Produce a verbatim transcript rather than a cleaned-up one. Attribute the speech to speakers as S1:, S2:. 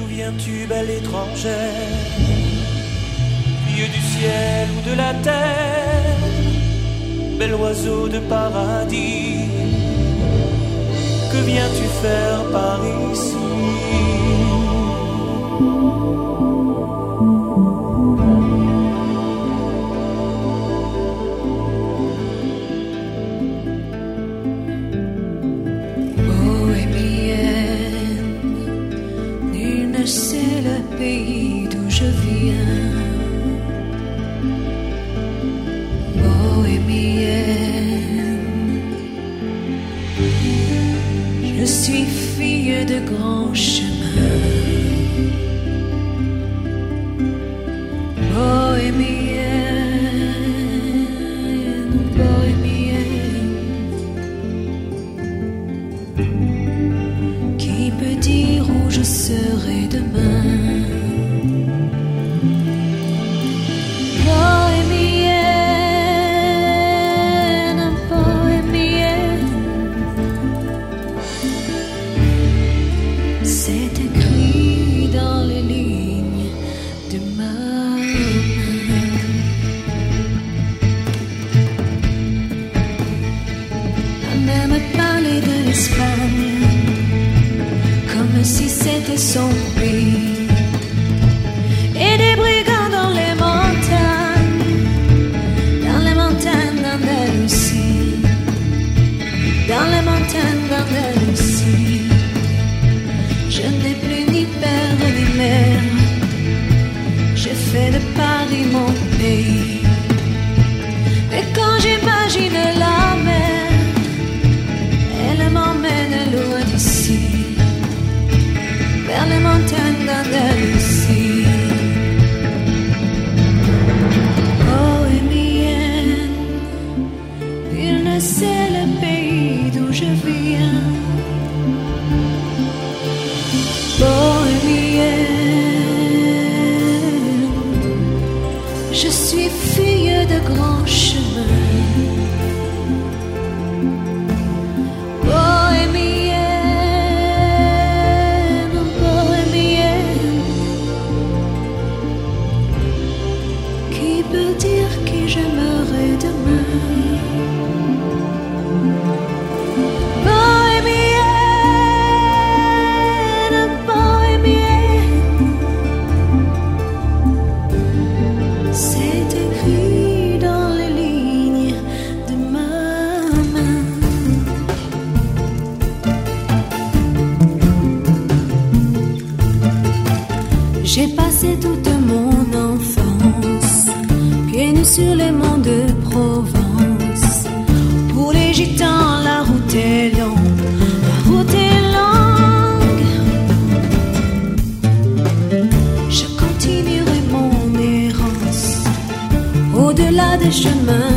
S1: souviens-tu, belle étrangère, vieux du ciel ou de la terre, bel oiseau de paradis, que viens-tu faire par ici?
S2: C'est le pays d'où je viens, bohémienne. Je suis fille de grands chemins, bohémienne, bohémienne. Qui peut dire où je serai demain? Bohémienne, bohémienne, c'est écrit dans les lignes de ma main. La mer me parlait de l'Espagne comme si c'était son pays, et des brigands dans les montagnes, dans les montagnes d'Andalousie, dans les montagnes d'Andalousie. Je n'ai plus ni père ni mère, j'ai fait de Paris mon pays. Et quand j'imagine la mer, elle m'emmène loin d'ici, vers les montagnes d'Andalousie. Bohémienne, il ne sait le pays d'où je viens. Bohémienne, je suis fille de grands chemins. J'aimerais demain. Bohémienne, bohémienne, c'est écrit dans les lignes de ma main. J'ai passé toute mon enfance pieds nus sur les monts de Provence. Pour les gitans, la route est longue, la route est longue. Je continuerai mon errance au-delà des chemins